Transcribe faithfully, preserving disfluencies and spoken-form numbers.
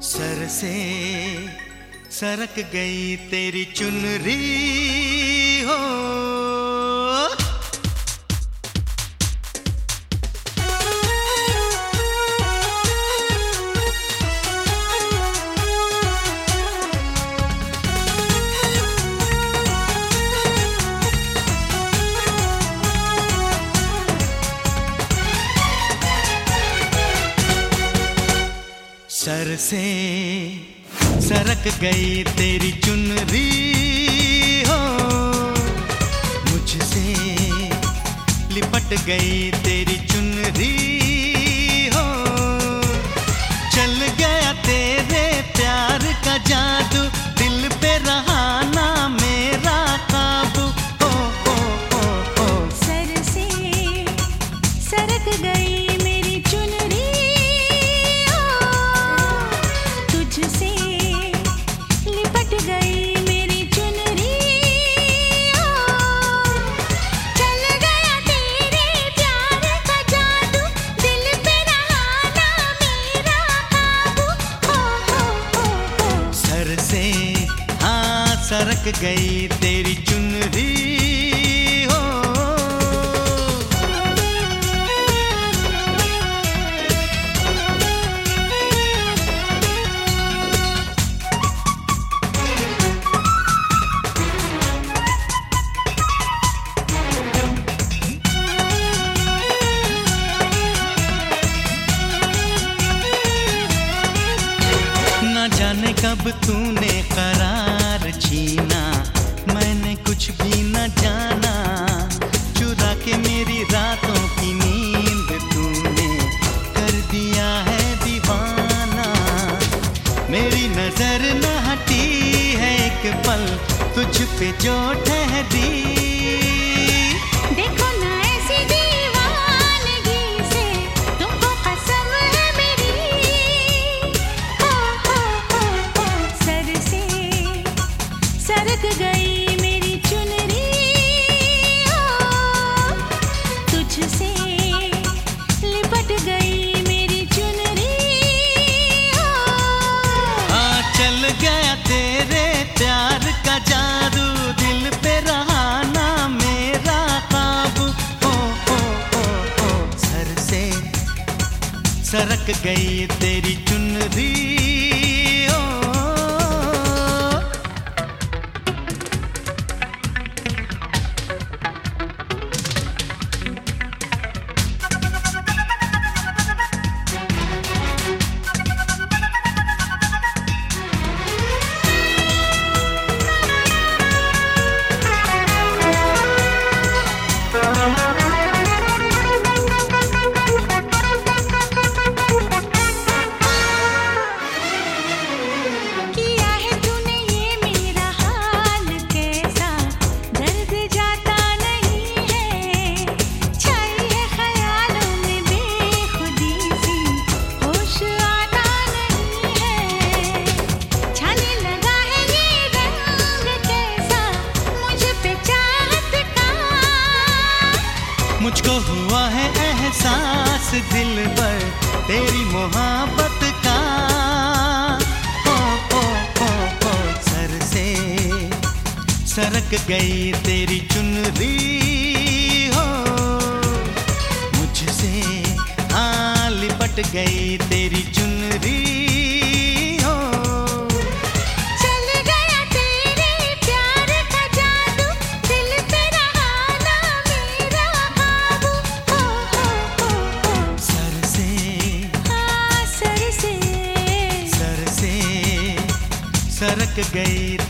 Sir से सरक गई तेरी चुनरी हो। सर से सरक गई तेरी चुनरी हो, मुझसे लिपट गई तेरी चुनरी हो। चल गया तेरे प्यार का जादू, दिल पे रहा ना मेरा काबू। ओ ओ ओ ओ सर से सरक गई मेरी चुनरी, तुझसे लिपट गई मेरी चुनरी। चल गया तेरे प्यार का जादू, दिल पे रहा ना मेरा काबू। हो हो हो हो सर से हाँ सरक गई तेरी चुनरी हो। न जाने कब तूने करार छीना, मैंने कुछ भी न जाना। चुरा के मेरी रातों की नींद तूने कर दिया है दीवाना। मेरी नजर न हटी है एक पल तुझ पे जो ठहरी। देखो ना ऐसी दीवानगी से, तुमको कसम है मेरी। हो हो हो हो सर से सरक गई मेरी चुनरी, तुझसे लिपट गई मेरी चुनरी। हाँ चल गया तेरे प्यार का जादू, दिल पे रहा ना मेरा काबू। ओ ओ ओ ओ सर से सरक गई तेरी चुनरी ओ। किया है तूने ये मेरा हाल कैसा, दर्द जाता नहीं है। छाई है ख्यालों में बेखुदी सी, होश आता नहीं है। छाने लगा है ये रंग कैसा, मुझ पे चाहत का। मुझको हुआ है एहसास दिल पर तेरी मोहब्बत का। ओ ओ ओ ओ सर से सरक गई तेरी चुनरी हो, मुझसे हाँ लिपट गई तेरी चुनरी हो। चल गया तेरे प्यार का जादू, दिल पे रहा ना मेरा काबू। हो हो हो हो सर से हाँ सर से सर से सरक गई